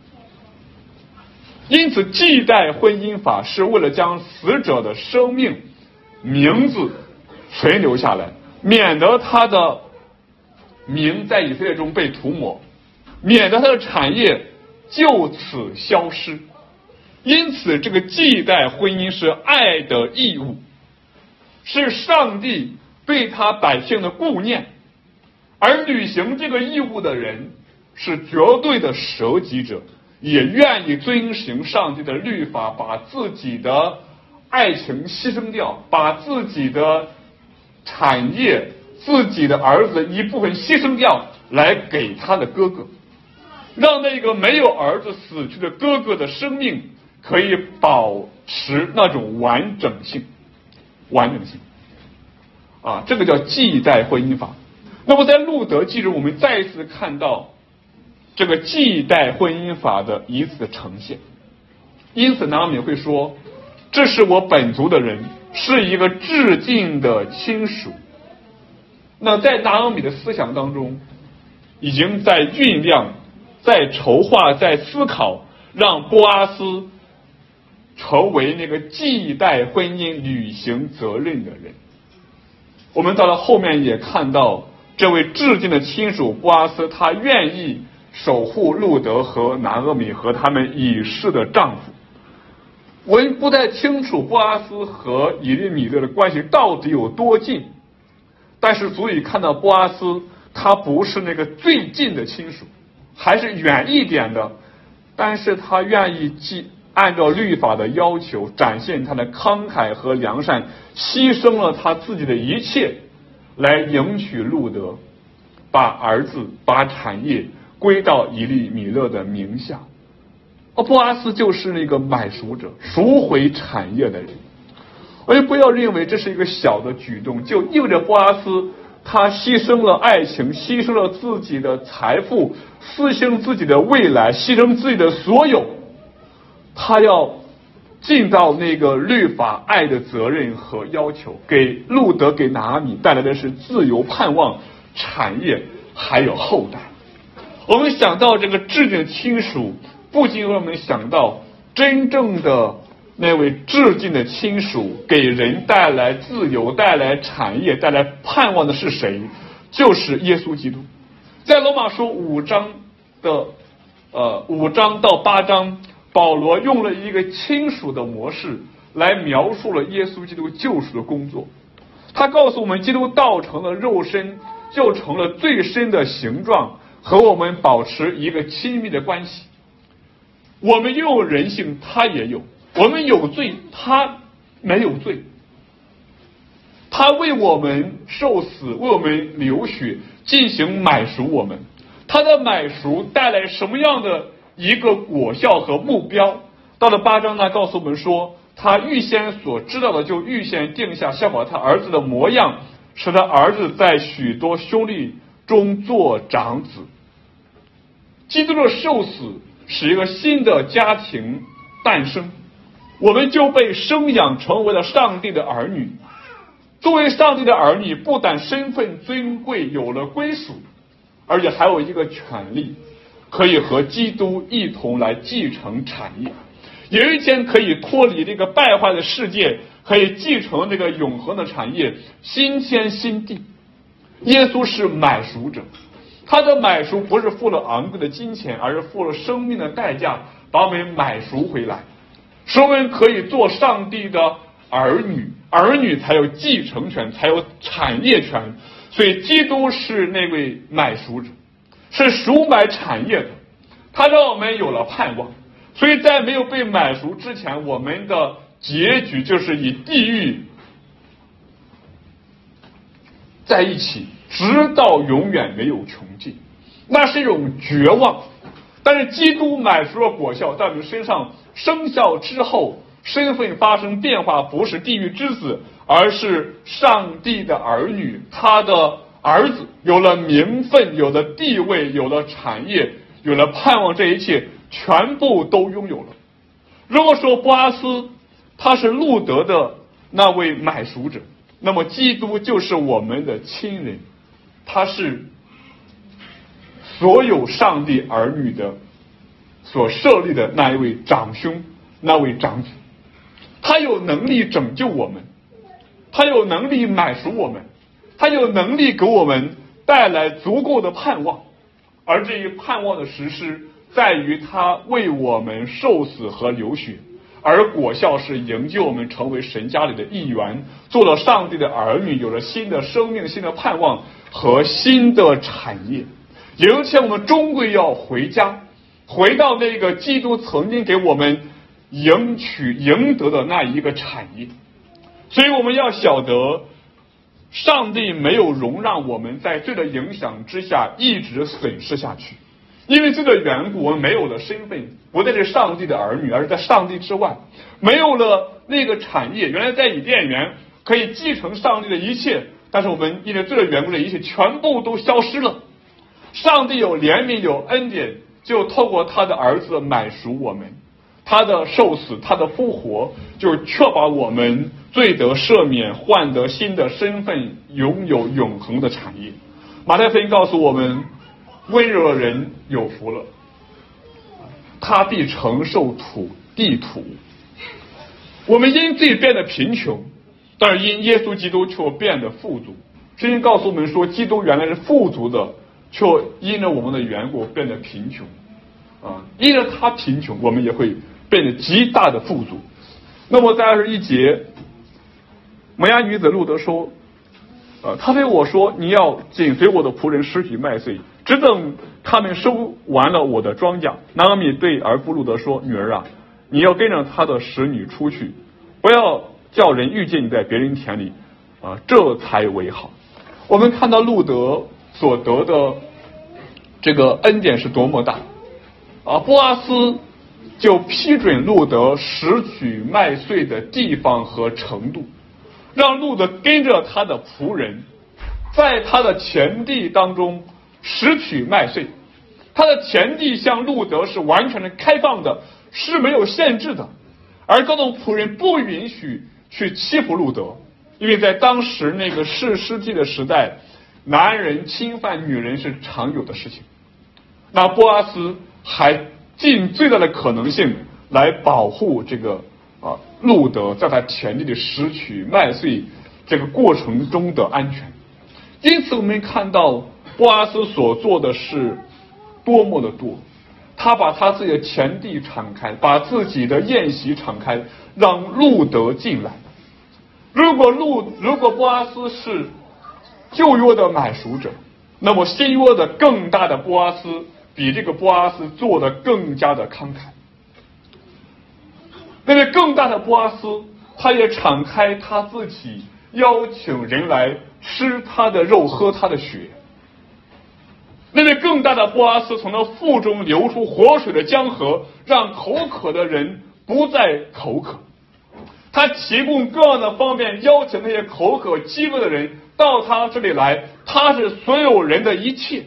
因此继代婚姻法是为了将死者的生命名字存留下来，免得他的名在以色列中被涂抹，免得他的产业就此消失。因此这个继代婚姻是爱的义务，是上帝对他百姓的顾念，而履行这个义务的人是绝对的舍己者，也愿意遵行上帝的律法，把自己的爱情牺牲掉，把自己的产业、自己的儿子一部分牺牲掉，来给他的哥哥，让那个没有儿子死去的哥哥的生命可以保持那种完整性这个叫继代婚姻法。那么在路德记中，我们再一次看到这个继代婚姻法的一次的呈现。因此拿俄米会说，这是我本族的人，是一个至近的亲属。那在拿俄米的思想当中，已经在酝酿、在筹划、在思考，让波阿斯成为那个继代婚姻履行责任的人。我们到了后面也看到，这位至近的亲属波阿斯，他愿意守护路德和拿俄米和他们已逝的丈夫。我们不太清楚波阿斯和以利米勒的关系到底有多近，但是足以看到波阿斯他不是那个最近的亲属，还是远一点的，但是他愿意按照律法的要求展现他的慷慨和良善，牺牲了他自己的一切来迎娶路德，把儿子把产业归到以利米勒的名下。波阿斯就是那个买赎者，赎回产业的人。我也不要认为这是一个小的举动，就意味着波阿斯他牺牲了爱情，牺牲了自己的财富，牺牲自己的未来，牺牲自己的所有，他要尽到那个律法爱的责任和要求，给路德给拿俄米带来的是自由、盼望、产业还有后代。我们想到这个至近的亲属，不仅让我们想到真正的那位至近的亲属给人带来自由、带来产业、带来盼望的是谁？就是耶稣基督。在罗马书5章的 5章到8章，保罗用了一个亲属的模式来描述了耶稣基督救赎的工作。他告诉我们，基督道成了肉身，就成了最深的形状，和我们保持一个亲密的关系。我们拥有人性，他也有；我们有罪，他没有罪。他为我们受死，为我们流血，进行买赎我们。他的买赎带来什么样的一个果效和目标？到了8章呢，告诉我们说，他预先所知道的，就预先定下效法他儿子的模样，使他儿子在许多兄弟中做长子。基督的受死使一个新的家庭诞生，我们就被生养成为了上帝的儿女。作为上帝的儿女，不但身份尊贵，有了归属，而且还有一个权利，可以和基督一同来继承产业。有一天可以脱离这个败坏的世界，可以继承这个永恒的产业，新天新地。耶稣是买赎者，他的买赎不是付了昂贵的金钱，而是付了生命的代价，把我们买赎回来，使我们可以做上帝的儿女，儿女才有继承权，才有产业权。所以基督是那位买赎者，是赎买产业的，他让我们有了盼望。所以在没有被买赎之前，我们的结局就是与地狱在一起，直到永远没有穷尽。那是一种绝望。但是基督买赎的果效在我们身上生效之后，身份发生变化，不是地狱之子，而是上帝的儿女。他的儿子有了名分，有了地位，有了产业，有了盼望，这一切全部都拥有了。如果说波阿斯他是路德的那位买赎者，那么基督就是我们的亲人，他是所有上帝儿女的所设立的那一位长兄，那位长子。他有能力拯救我们，他有能力买赎我们，他有能力给我们带来足够的盼望。而这一盼望的实施在于他为我们受死和流血，而果效是营救我们成为神家里的一员，做了上帝的儿女，有了新的生命、新的盼望和新的产业。有一天我们终归要回家，回到那个基督曾经给我们赢得的那一个产业。所以我们要晓得，上帝没有容让我们在罪的影响之下一直损失下去。因为罪的缘故，我们没有了身份，不再是上帝的儿女，而是在上帝之外，没有了那个产业。原来在伊甸园可以继承上帝的一切，但是我们因为罪的缘故，这一切全部都消失了。上帝有怜悯，有恩典，就透过他的儿子买赎我们。他的受死，他的复活，就是确保我们罪得赦免，换得新的身份，拥有永恒的产业。马太福音告诉我们，温柔的人有福了，他必承受地土。我们因罪变得贫穷，但是因耶稣基督却变得富足。圣经告诉我们说，基督原来是富足的，却因着我们的缘故变得贫穷。因着他贫穷，我们也会变得极大的富足。那么在21节，摩押女子路德说，他对我说，你要紧随我的仆人拾取麦穗，只等他们收完了我的庄稼。拿俄米对儿妇路德说，女儿啊，你要跟着他的使女出去，不要叫人遇见你在别人田里，这才为好。我们看到路德所得的这个恩典是多么大。波阿斯就批准路德拾取麦穗的地方和程度，让路德跟着他的仆人在他的田地当中拾取麦穗。他的田地向路德是完全的开放的，是没有限制的，而各种仆人不允许去欺负路德，因为在当时那个士师记的时代，男人侵犯女人是常有的事情。那波阿斯还尽最大的可能性来保护这个路德在他田地里拾取麦穗这个过程中的安全。因此我们看到波阿斯所做的是多么的多。 他把他自己的田地敞开，把自己的宴席敞开，让路得进来。如果波阿斯是旧约的买赎者，那么新约的更大的波阿斯比这个波阿斯做得更加的慷慨。那位更大的波阿斯，他也敞开他自己，邀请人来吃他的肉，喝他的血。那位更大的波阿斯从他腹中流出活水的江河，让口渴的人不再口渴。他提供各样的方便，邀请那些口渴饥饿的人到他这里来，他是所有人的一切。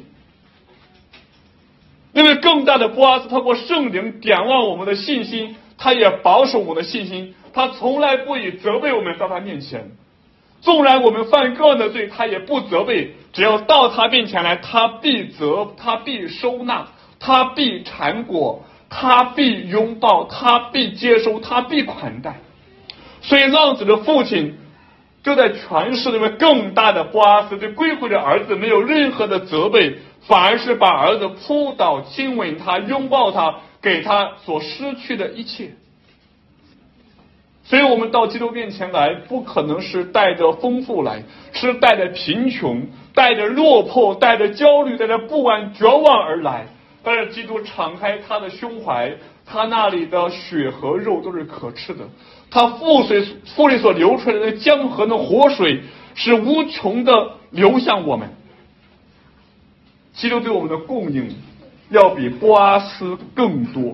那位更大的波阿斯透过圣灵点望我们的信心，他也保守我们的信心，他从来不以责备我们到他面前。纵然我们犯各样的罪，他也不责备，只要到他面前来，他必收纳，他必缠裹，他必拥抱，他必接收，他必款待。所以浪子的父亲就在诠释那位更大的波阿斯对归回的儿子没有任何的责备，反而是把儿子扑倒，亲吻他，拥抱他，给他所失去的一切。所以我们到基督面前来，不可能是带着丰富来，是带着贫穷，带着落魄，带着焦虑，带着不安绝望而来。但是基督敞开他的胸怀，他那里的血和肉都是可吃的，他腹里所流出来的江河的活水是无穷的流向我们。基督对我们的供应要比波阿斯更多。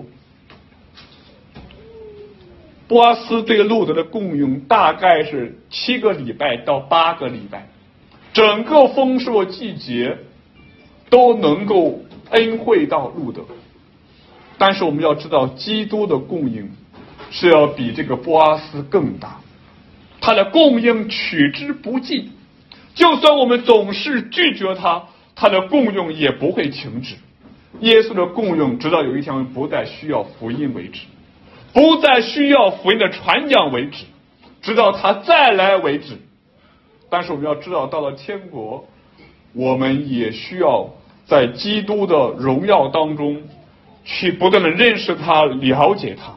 波阿斯对路得的供应大概是7个礼拜到8个礼拜，整个丰收的季节都能够恩惠到路得。但是我们要知道，基督的供应是要比这个波阿斯更大，他的供应取之不尽，就算我们总是拒绝他，他的供应也不会停止。耶稣的供应直到有一天不再需要福音为止，不再需要福音的传讲为止，直到他再来为止。但是我们要知道，到了天国，我们也需要在基督的荣耀当中去不断的认识他，了解他。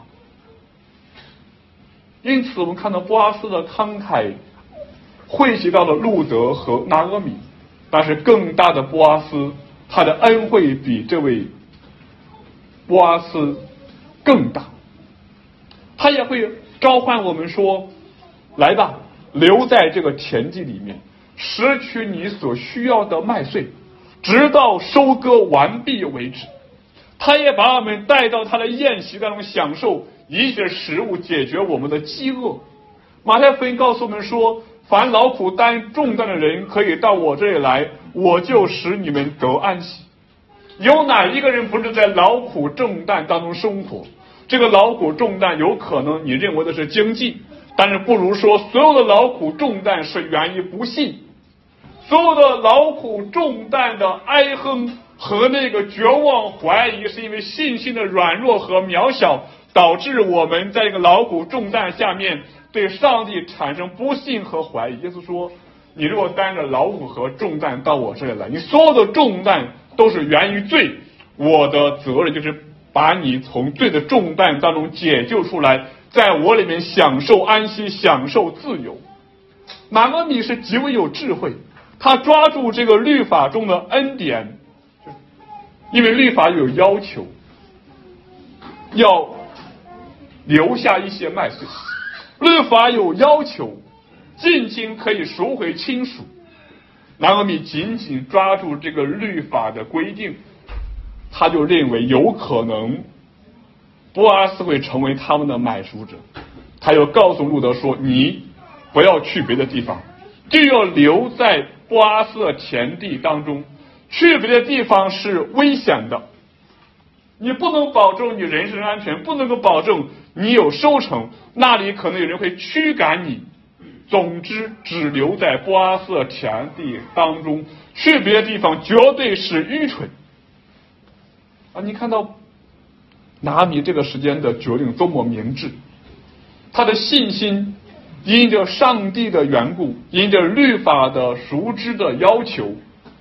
因此我们看到波阿斯的慷慨汇集到了路得和拿俄米，但是更大的波阿斯，他的恩惠比这位波阿斯更大。他也会召唤我们说，来吧，留在这个田地里面，拾取你所需要的麦穗，直到收割完毕为止。他也把我们带到他的宴席当中，享受一切食物，解决我们的饥饿。马太福音告诉我们说，凡劳苦担重担的人可以到我这里来，我就使你们得安息。有哪一个人不是在劳苦重担当中生活？这个劳苦重担有可能你认为的是经济，但是不如说所有的劳苦重担是源于不信，所有的劳苦重担的哀哼和那个绝望怀疑，是因为信心的软弱和渺小，导致我们在这个劳苦重担下面对上帝产生不信和怀疑。耶稣说，你如果担着劳苦和重担到我这里来，你所有的重担都是源于罪，我的责任就是把你从罪的重担当中解救出来，在我里面享受安息，享受自由。拿俄米是极为有智慧，他抓住这个律法中的恩典，因为律法有要求要留下一些麦穗，律法有要求近亲可以赎回亲属。拿俄米紧紧抓住这个律法的规定，他就认为有可能波阿斯会成为他们的买赎者。他又告诉路得说，你不要去别的地方，就要留在波阿斯的田地当中，去别的地方是危险的，你不能保证你人身安全，不能够保证你有收成，那里可能有人会驱赶你。总之只留在波阿斯的田地当中，去别的地方绝对是愚蠢啊！你看到拿米这个时间的决定多么明智，他的信心因着上帝的缘故，因着律法的熟知的要求，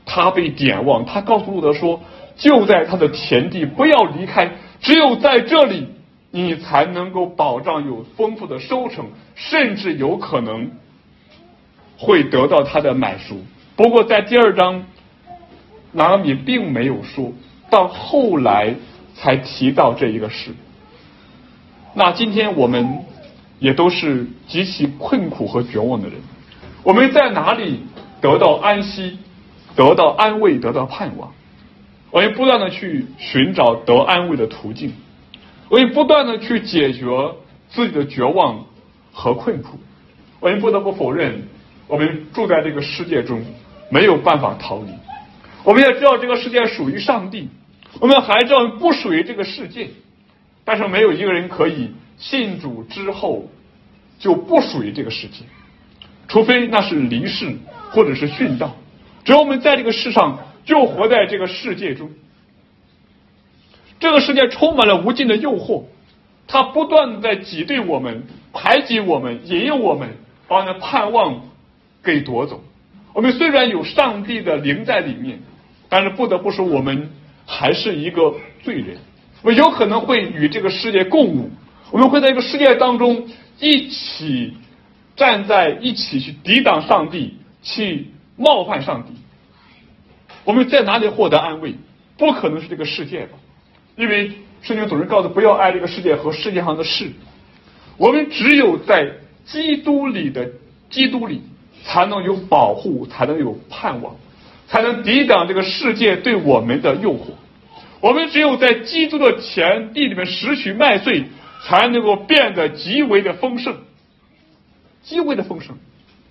他被点望，他告诉路德说，就在他的田地，不要离开，只有在这里你才能够保障有丰富的收成，甚至有可能会得到他的买赎。不过在第2章拿俄米并没有说，到后来才提到这一个事。那今天我们也都是极其困苦和绝望的人，我们在哪里得到安息，得到安慰，得到盼望？我们不断的去寻找得安慰的途径，我们不断的去解决自己的绝望和困苦。我们不得不否认，我们住在这个世界中没有办法逃离。我们也知道这个世界属于上帝，我们还知道不属于这个世界，但是没有一个人可以信主之后就不属于这个世界，除非那是离世或者是殉道。只要我们在这个世上，就活在这个世界中。这个世界充满了无尽的诱惑，它不断的在挤兑我们，排挤我们，引诱我们，把我们的盼望给夺走。我们虽然有上帝的灵在里面，但是不得不说，我们还是一个罪人。我们有可能会与这个世界共舞，我们会在这个世界当中一起站在一起，去抵挡上帝，去冒犯上帝。我们在哪里获得安慰？不可能是这个世界吧，因为圣经总是告诉不要爱这个世界和世界上的事。我们只有在基督里才能有保护，才能有盼望，才能抵挡这个世界对我们的诱惑。我们只有在基督的田地里面拾取麦穗，才能够变得极为的丰盛，极为的丰盛。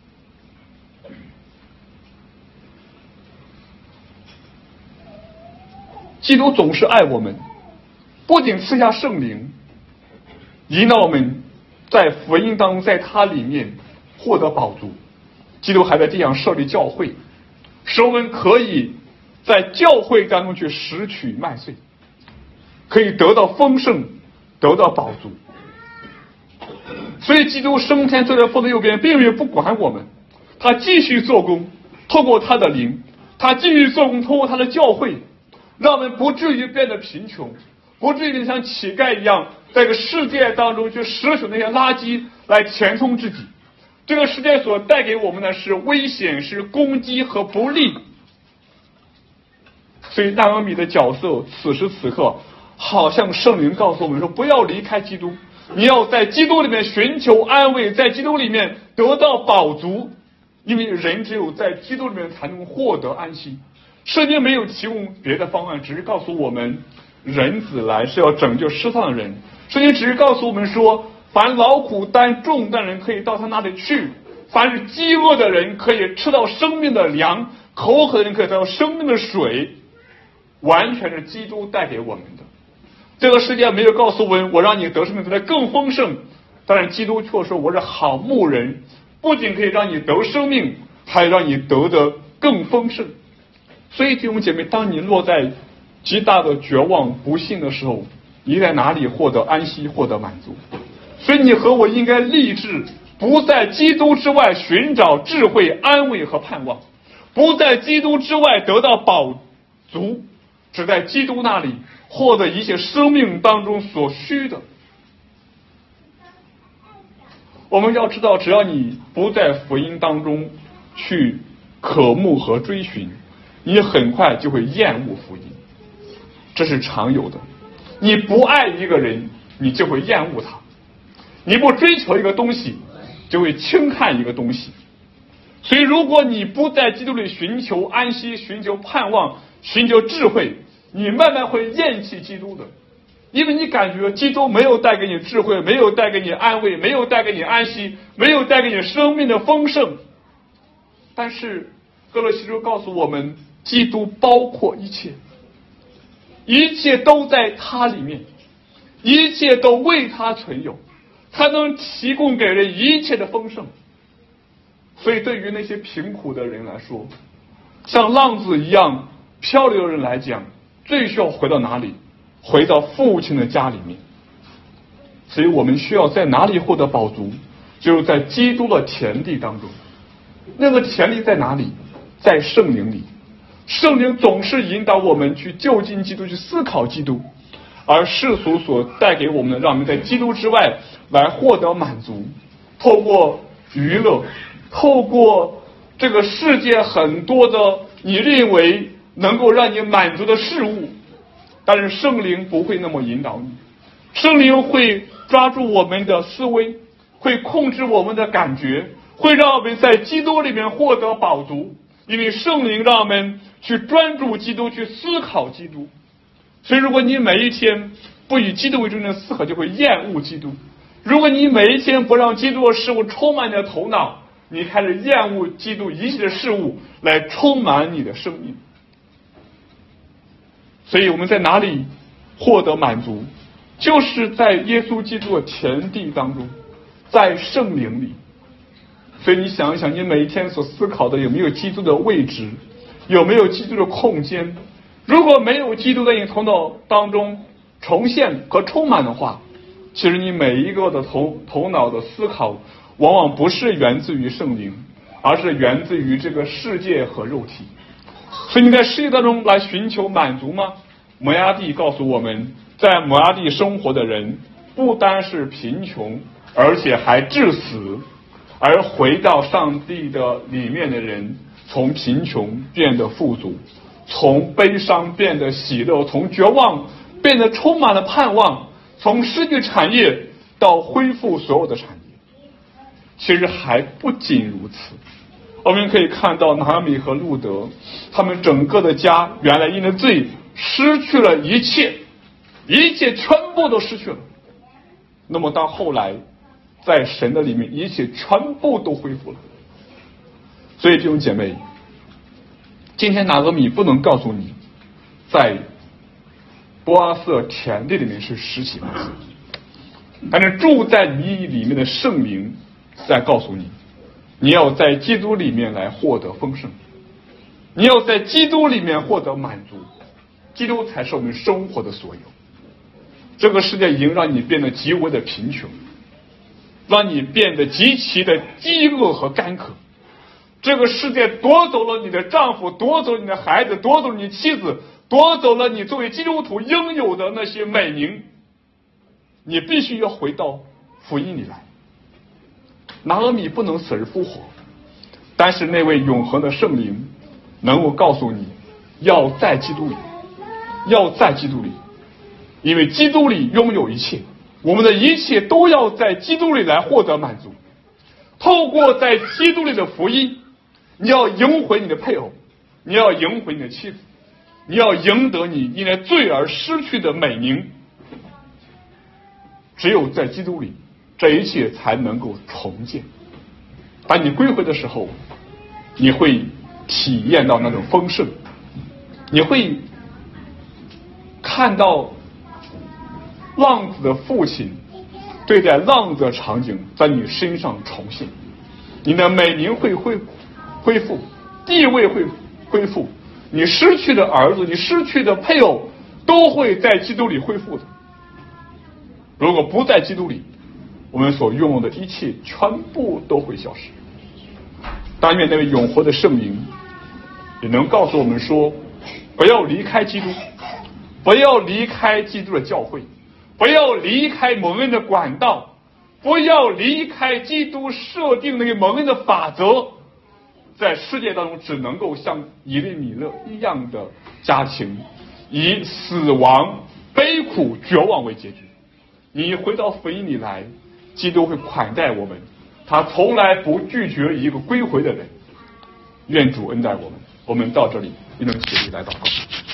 基督总是爱我们，不仅赐下圣灵，引导我们在福音当中，在他里面获得饱足。基督还在地上设立教会，使我们可以在教会当中去拾取麦穗，可以得到丰盛，得到饱足。所以基督升天坐在父的右边，并没有不管我们，他继续做工，透过他的灵，他继续做工，透过他的教会，让我们不至于变得贫穷，不至于像乞丐一样在这个世界当中去拾取那些垃圾来填充自己。这个世界所带给我们的是危险，是攻击和不利。所以拿俄米的角色此时此刻好像圣灵告诉我们说，不要离开基督，你要在基督里面寻求安慰，在基督里面得到饱足，因为人只有在基督里面才能获得安息。圣经没有提供别的方案，只是告诉我们人子来是要拯救失丧的人。圣经只是告诉我们说，凡劳苦担重担的人可以到他那里去，凡是饥饿的人可以吃到生命的粮，口渴的人可以得到生命的水，完全是基督带给我们的。这个世界没有告诉我们，我让你得生命得的更丰盛，但是基督却说我是好牧人，不仅可以让你得生命，还让你得的更丰盛。所以弟兄姐妹，当你落在极大的绝望不幸的时候，你在哪里获得安息，获得满足？所以你和我应该立志，不在基督之外寻找智慧、安慰和盼望，不在基督之外得到饱足，只在基督那里获得一切生命当中所需的。我们要知道，只要你不在福音当中去渴慕和追寻，你很快就会厌恶福音，这是常有的。你不爱一个人，你就会厌恶他；你不追求一个东西，就会轻看一个东西。所以如果你不在基督里寻求安息，寻求盼望，寻求智慧，你慢慢会厌弃基督的，因为你感觉基督没有带给你智慧，没有带给你安慰，没有带给你安息，没有带给你生命的丰盛。但是哥罗西书告诉我们，基督包括一切，一切都在他里面，一切都为他存有，他能提供给人一切的丰盛。所以对于那些贫苦的人来说，像浪子一样漂流的人来讲，最需要回到哪里？回到父亲的家里面。所以我们需要在哪里获得饱足？就是在基督的田地当中。那个田地在哪里？在圣灵里。 圣灵总是引导我们去就近基督，去思考基督，而世俗所带给我们的，让我们在基督之外来获得满足，透过娱乐，透过这个世界很多的你认为能够让你满足的事物，但是圣灵不会那么引导你，圣灵会抓住我们的思维，会控制我们的感觉，会让我们在基督里面获得饱足，因为圣灵让我们去专注基督，去思考基督。所以如果你每一天不以基督为中心的思考，就会厌恶基督。如果你每一天不让基督的事物充满你的头脑，你开始厌恶基督一切的事物来充满你的生命。所以我们在哪里获得满足？就是在耶稣基督的田地当中，在圣灵里。所以你想一想，你每一天所思考的有没有基督的位置，有没有基督的空间？如果没有基督在你头脑当中重现和充满的话，其实你每一个的头脑的思考往往不是源自于圣灵，而是源自于这个世界和肉体。所以你在世界当中来寻求满足吗？摩崖地告诉我们，在摩崖地生活的人不单是贫穷，而且还致死。而回到上帝的里面的人，从贫穷变得富足，从悲伤变得喜乐，从绝望变得充满了盼望，从失去产业到恢复所有的产业。其实还不仅如此，我们可以看到拿俄米和路德，他们整个的家原来因为罪失去了一切，一切全部都失去了。那么到后来在神的里面，一切全部都恢复了。所以弟兄姐妹，今天拿俄米不能告诉你在波阿斯田地里面是十几万次，但是住在你里面的圣灵在告诉你，你要在基督里面来获得丰盛，你要在基督里面获得满足，基督才是我们生活的所有。这个世界已经让你变得极为的贫穷，让你变得极其的饥饿和干渴。这个世界夺走了你的丈夫，夺走了你的孩子，夺走了你妻子，夺走了你作为基督徒应有的那些美名。你必须要回到福音里来。拿俄米不能死而复活，但是那位永恒的圣灵能够告诉你，要在基督里，要在基督里，因为基督里拥有一切，我们的一切都要在基督里来获得满足。透过在基督里的福音，你要赢回你的配偶，你要赢回你的妻子，你要赢得你因为罪而失去的美名。只有在基督里，这一切才能够重建。当你归回的时候，你会体验到那种丰盛，你会看到浪子的父亲对待浪子的场景在你身上重现，你的美名会恢复，地位会恢复，你失去的儿子，你失去的配偶都会在基督里恢复的。如果不在基督里，我们所拥有的一切全部都会消失。但愿那位永活的圣灵也能告诉我们说，不要离开基督，不要离开基督的教会，不要离开蒙恩的管道，不要离开基督设定那个蒙恩的法则。在世界当中只能够像以利米勒一样的家庭，以死亡、悲苦、绝望为结局。你回到福音里来，基督会款待我们，他从来不拒绝一个归回的人。愿主恩待我们。我们到这里，一同起立来祷告。